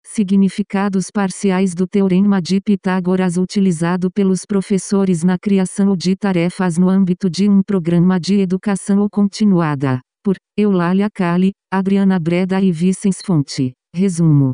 Significados parciais do Teorema de Pitágoras utilizado pelos professores na criação de tarefas no âmbito de um programa de educação continuada. Por Eulália Cali, Adriana Breda e Vicens Fonte. Resumo.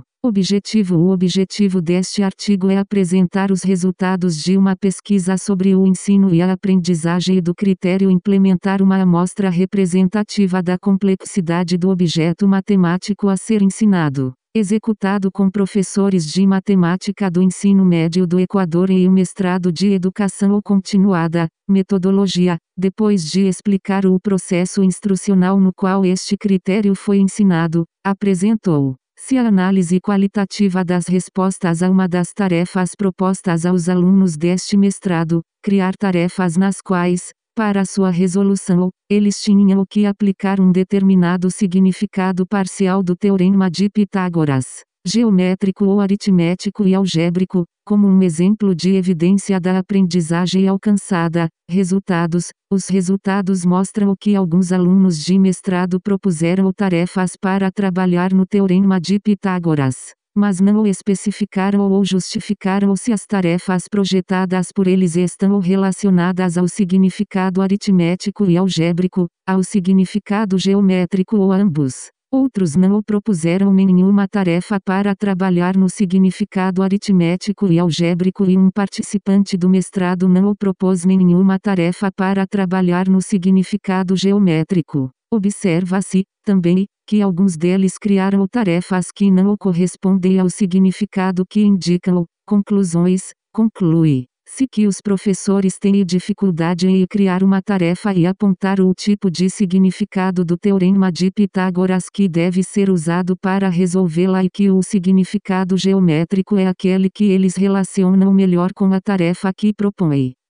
O objetivo deste artigo é apresentar os resultados de uma pesquisa sobre o ensino e a aprendizagem e do critério implementar uma amostra representativa da complexidade do objeto matemático a ser ensinado. Executado com professores de matemática do ensino médio do Equador e o mestrado de educação continuada. Metodologia. Depois de explicar o processo instrucional no qual este critério foi ensinado, apresentou-se a análise qualitativa das respostas a uma das tarefas propostas aos alunos deste mestrado, criar tarefas nas quais, para sua resolução, eles tinham que aplicar um determinado significado parcial do Teorema de Pitágoras, geométrico ou aritmético e algébrico, como um exemplo de evidência da aprendizagem alcançada. Resultados. Os resultados mostram que alguns alunos de mestrado propuseram tarefas para trabalhar no Teorema de Pitágoras, mas não especificaram ou justificaram se as tarefas projetadas por eles estão relacionadas ao significado aritmético e algébrico, ao significado geométrico ou a ambos. Outros não propuseram nenhuma tarefa para trabalhar no significado aritmético e algébrico e um participante do mestrado não propôs nenhuma tarefa para trabalhar no significado geométrico. Observa-se, também, que alguns deles criaram tarefas que não correspondem ao significado que indicam. Conclusões. Conclui-se que os professores têm dificuldade em criar uma tarefa e apontar o tipo de significado do Teorema de Pitágoras que deve ser usado para resolvê-la e que o significado geométrico é aquele que eles relacionam melhor com a tarefa que propõem.